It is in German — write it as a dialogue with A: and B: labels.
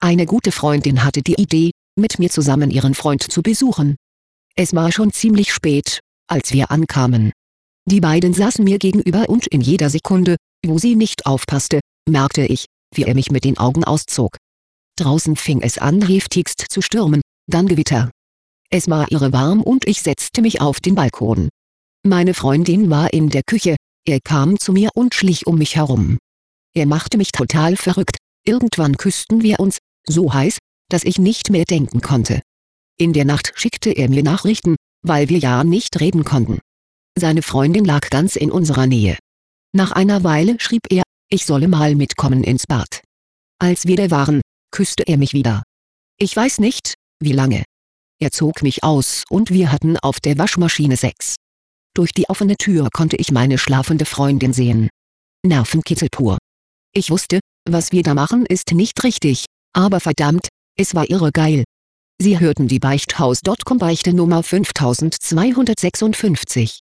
A: Eine gute Freundin hatte die Idee, mit mir zusammen ihren Freund zu besuchen. Es war schon ziemlich spät, als wir ankamen. Die beiden saßen mir gegenüber und in jeder Sekunde, wo sie nicht aufpasste, merkte ich, wie er mich mit den Augen auszog. Draußen fing es an heftigst zu stürmen, dann Gewitter. Es war irre warm und ich setzte mich auf den Balkon. Meine Freundin war in der Küche, er kam zu mir und schlich um mich herum. Er machte mich total verrückt, irgendwann küssten wir uns, so heiß, dass ich nicht mehr denken konnte. In der Nacht schickte er mir Nachrichten, weil wir ja nicht reden konnten. Seine Freundin lag ganz in unserer Nähe. Nach einer Weile schrieb er, ich solle mal mitkommen ins Bad. Als wir da waren, küsste er mich wieder. Ich weiß nicht, wie lange. Er zog mich aus und wir hatten auf der Waschmaschine Sex. Durch die offene Tür konnte ich meine schlafende Freundin sehen. Nervenkitzel pur. Ich wusste, was wir da machen ist nicht richtig, aber verdammt, es war irre geil. Sie hörten die Beichthaus.com Beichte Nummer 5256.